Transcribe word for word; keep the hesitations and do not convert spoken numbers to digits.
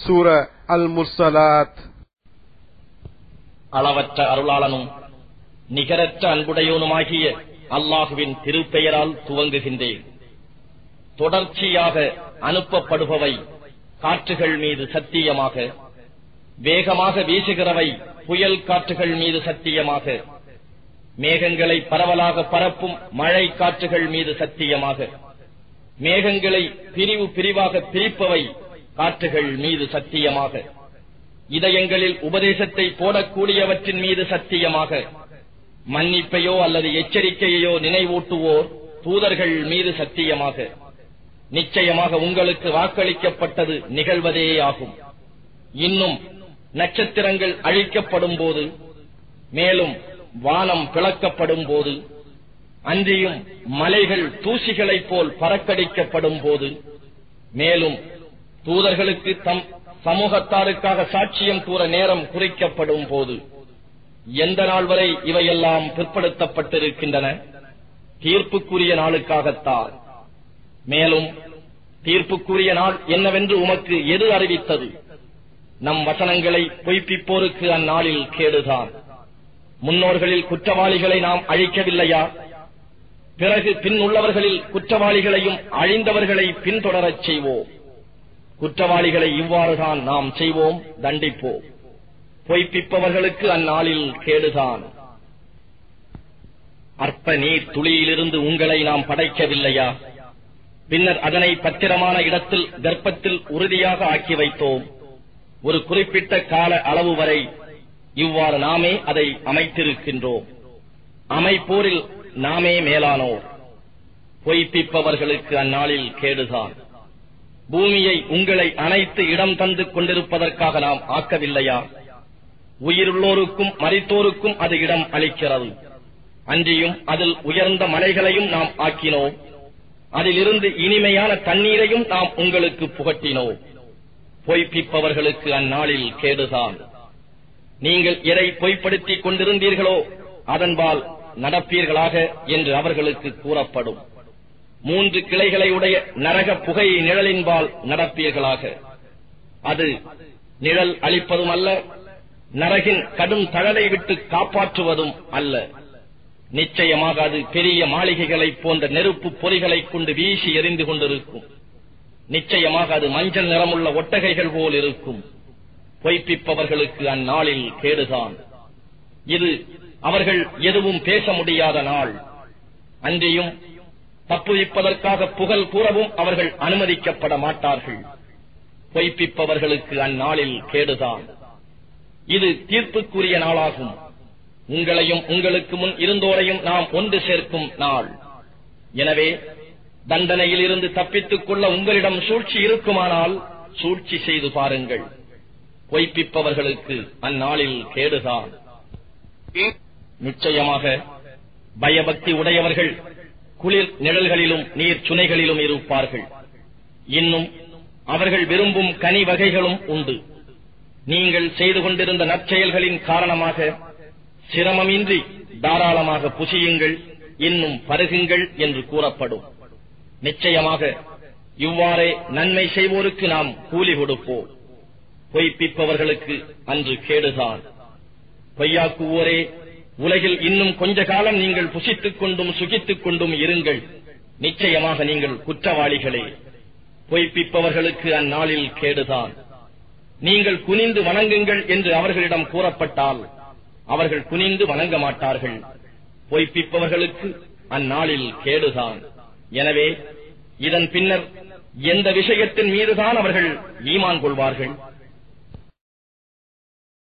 சூரா அல் முர்சலாத். அளவற்ற அருளாளனும் நிகரற்ற அன்புடையோனுமாகிய அல்லாஹுவின் திருப்பெயரால் துவங்குகின்றேன். தொடர்ச்சியாக அனுப்பப்படுபவை காற்றுகள் மீது சத்தியமாக, வேகமாக வீசுகிறவை புயல் காற்றுகள் மீது சத்தியமாக, மேகங்களை பரவலாக பரப்பும் மழை காற்றுகள் மீது சத்தியமாக, மேகங்களை பிரிவு பிரிவாக பிரிப்பவை காற்றுகள் மீது சத்தியமாக, இதயங்களில் உபதேசத்தை போடக்கூடியவற்றின் மீது சத்தியமாக, மன்னிப்பையோ அல்லது எச்சரிக்கையோ நினைவூட்டுவோர் தூதர்கள் மீது சத்தியமாக, நிச்சயமாக உங்களுக்கு வாக்களிக்கப்பட்டது நிகழ்வதே ஆகும். இன்னும் நட்சத்திரங்கள் அழிக்கப்படும் போது, மேலும் வானம் பிளக்கப்படும் போது, அன்றியும் மலைகள் தூசிகளைப் போல் பறக்கடிக்கப்படும் போது, மேலும் தூதர்களுக்கு தம் சமூகத்தாருக்காக சாட்சியம் கூற நேரம் குறிக்கப்படும் போது, எந்த நாள் வரை இவையெல்லாம் பிற்படுத்தப்பட்டிருக்கின்றன? தீர்ப்புக்குரிய நாளுக்காகத்தான். மேலும் தீர்ப்புக்குரிய நாள் என்னவென்று உமக்கு எது அறிவித்தது? நம் வசனங்களை பொய்ப்பிப்போருக்கு அந்நாளில் கேடுதான். முன்னோர்களில் குற்றவாளிகளை நாம் அழிக்கவில்லையா? பிறகு பின் உள்ளவர்களில் குற்றவாளிகளையும் அழிந்தவர்களை பின்தொடரச் செய்வோம். குற்றவாளிகளை இவ்வாறுதான் நாம் செய்வோம், தண்டிப்போம். பொய்ப்பிப்பவர்களுக்கு அந்நாளில் கேடுதான். அற்ப நீர் துளியிலிருந்து உங்களை நாம் படைக்கவில்லையா? பின்னர் அதனை பத்திரமான இடத்தில் கர்ப்பத்தில் உறுதியாக ஆக்கி வைத்தோம். ஒரு குறிப்பிட்ட கால அளவு வரை இவ்வாறு நாமே அதை அமைத்திருக்கின்றோம். அமைப்போரில் நாமே மேலானோர். பொய்ப்பிப்பவர்களுக்கு அந்நாளில் கேடுதான். பூமியை உங்களை அனைத்து இடம் தந்து கொண்டிருப்பதற்காக நாம் ஆக்கவில்லையா? உயிருள்ளோருக்கும் மரித்தோருக்கும் அது இடம் அளிக்கிறது. அன்றியும் அதில் உயர்ந்த மலைகளையும் நாம் ஆக்கினோம். அதிலிருந்து இனிமையான தண்ணீரையும் நாம் உங்களுக்கு புகட்டினோம். பொய்ப்பிப்பவர்களுக்கு அந்நாளில் கேடுதான். நீங்கள் எதை பொய்ப்படுத்திக் கொண்டிருந்தீர்களோ அதன்பால் நடப்பீர்களாக என்று அவர்களுக்கு கூறப்படும். மூன்று கிளைகளை உடைய நரக புகை நிழலின்பால் நடப்பீர்களாக. அது நிழல் அளிப்பதும் அல்ல, நரகின் கடும் தழலை விட்டு காப்பாற்றுவதும் அல்ல. நிச்சயமாக அது பெரிய மாளிகைகளைப் போன்ற நெருப்பு பொறிகளை கொண்டு வீசி எறிந்து கொண்டிருக்கும். நிச்சயமாக அது மஞ்சள் நிறமுள்ள ஒட்டகைகள் போல் இருக்கும். பொய்ப்பிப்பவர்களுக்கு அந்நாளில் கேடுதான். இது அவர்கள் எதுவும் பேச முடியாத நாள். அன்றியும் தப்புவிப்பதற்காக புகழ் கூறவும் அவர்கள் அனுமதிக்கப்பட மாட்டார்கள். பொய்ப்பிப்பவர்களுக்கு அந்நாளில் கேடுதான். இது தீர்ப்புக்குரிய நாளாகும். உங்களையும் உங்களுக்கு முன் இருந்தோரையும் நாம் ஒன்று சேர்க்கும் நாள். எனவே தண்டனையில் இருந்து தப்பித்துக் கொள்ள உங்களிடம் சூழ்ச்சி இருக்குமானால் சூழ்ச்சி செய்து பாருங்கள். பொய்ப்பிப்பவர்களுக்கு அந்நாளில் கேடுதான். நிச்சயமாக பயபக்தி உடையவர்கள் குளிர் நிழல்களிலும் நீர் சுனைகளிலும் இருப்பார்கள். இன்னும் அவர்கள் விரும்பும் கனி வகைகளும் உண்டு. நீங்கள் செய்து கொண்டிருந்த நற்செயல்களின் காரணமாக சிரமமின்றி தாராளமாக புசியுங்கள், இன்னும் பருகுங்கள் என்று கூறப்படும். நிச்சயமாக இவ்வாறே நன்மை செய்வோருக்கு நாம் கூலி கொடுப்போம். பொய்ப்பிப்பவர்களுக்கு அன்று கேடுதான். பொய்யாக்குவோரே, உலகில் இன்னும் கொஞ்ச காலம் நீங்கள் புசித்துக் கொண்டும் சுகித்துக் கொண்டும் இருங்கள். நிச்சயமாக நீங்கள் குற்றவாளிகளே. பொய்ப்பிப்பவர்களுக்கு அந்நாளில் கேடுதான். நீங்கள் குனிந்து வணங்குங்கள் என்று அவர்களிடம் கூறப்பட்டால் அவர்கள் குனிந்து வணங்க மாட்டார்கள். பொய்ப்பிப்பவர்களுக்கு அந்நாளில் கேடுதான். எனவே இதன் பின்னர் எந்த விஷயத்தின் மீதுதான் அவர்கள் ஈமான் கொள்வார்கள்?